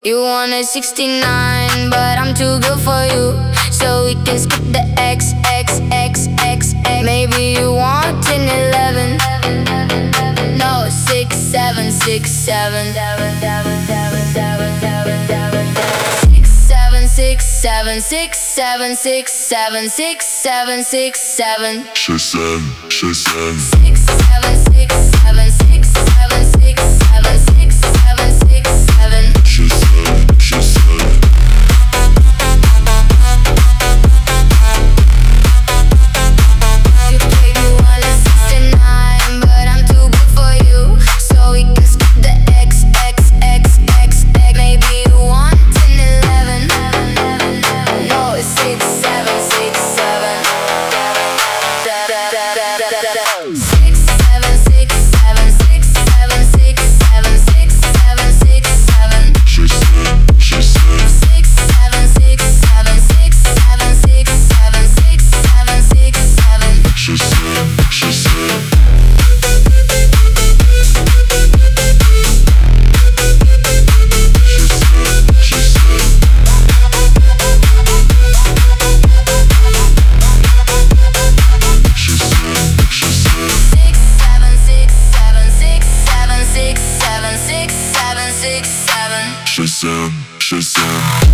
You want a 69, but I'm too good for you, so we can skip the X. Maybe you want an 11. No, 6, 7, 6, 7. 6, 7, 6, 7, 6, 7, 6, 7, 6, 7, 6, 7. Shazam, Shazam. 6, 7, 6, 7, 6, 7, 6, 7, 6, 7, 6, 7. Shazam, Shazam. You gave me one at 69, but I'm too good for you, so we can skip the X. Maybe you want an 11. No, it's 6, 7, 6, 7. 6, 7, 6, 7, 6, 7, 6, 7, 6, 7, 6, 7. Shazam, Shazam. 6, 7, 6, 7, 6, 7, 6, 7, 6, 7, 6, 7. Shazam, Shazam. Shazam, Shazam.